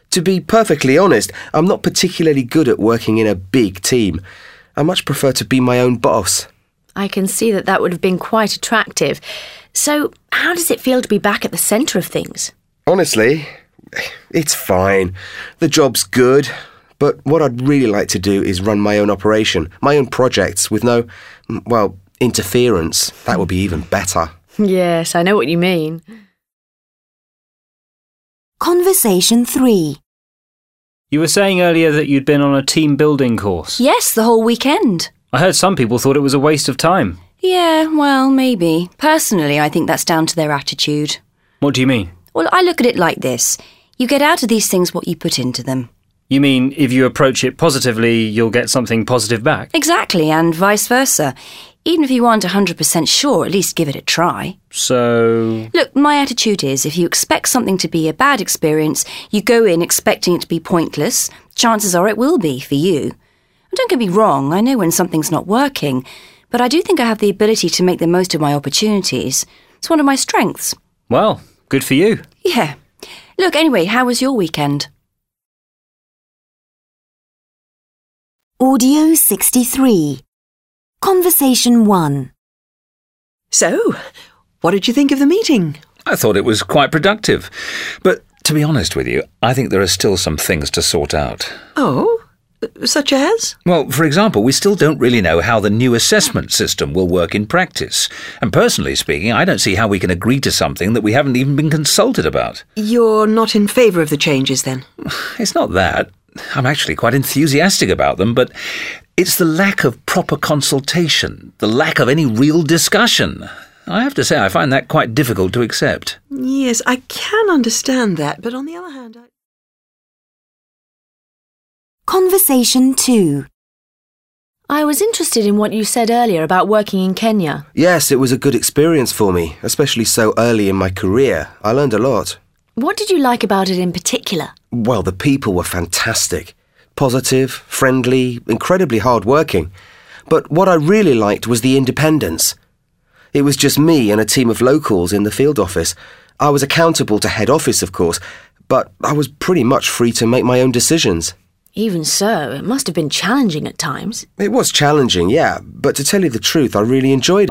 To be perfectly honest, I'm not particularly good at working in a big team. I much prefer to be my own boss. I can see that would have been quite attractive. So, how does it feel to be back at the centre of things? Honestly, it's fine. The job's good, but what I'd really like to do is run my own operation, my own projects, with no, interference. That would be even better. Yes, I know what you mean. Conversation 3. You were saying earlier that you'd been on a team-building course. Yes, the whole weekend. I heard some people thought it was a waste of time. Yeah, well, maybe. Personally, I think that's down to their attitude. What do you mean? Well, I look at it like this. You get out of these things what you put into them. You mean if you approach it positively, you'll get something positive back? Exactly, and vice versa. Even if you aren't 100% sure, at least give it a try. So... Look, my attitude is if you expect something to be a bad experience, you go in expecting it to be pointless, chances are it will be for you. Don't get me wrong, I know when something's not working, but I do think I have the ability to make the most of my opportunities. It's one of my strengths. Well, good for you. Yeah. Look, anyway, how was your weekend? Audio 63. Conversation 1. So, what did you think of the meeting? I thought it was quite productive. But to be honest with you, I think there are still some things to sort out. Oh, such as? Well, for example, we still don't really know how the new assessment system will work in practice. And personally speaking, I don't see how we can agree to something that we haven't even been consulted about. You're not in favour of the changes, then? It's not that. I'm actually quite enthusiastic about them, but it's the lack of proper consultation, the lack of any real discussion. I have to say I find that quite difficult to accept. Yes, I can understand that, but on the other hand, Conversation 2. I was interested in what you said earlier about working in Kenya. Yes, it was a good experience for me, especially so early in my career. I learned a lot. What did you like about it in particular? Well, the people were fantastic. Positive, friendly, incredibly hard-working. But what I really liked was the independence. It was just me and a team of locals in the field office. I was accountable to head office, of course, but I was pretty much free to make my own decisions. Even so, it must have been challenging at times. It was challenging, yeah, but to tell you the truth, I really enjoyed it.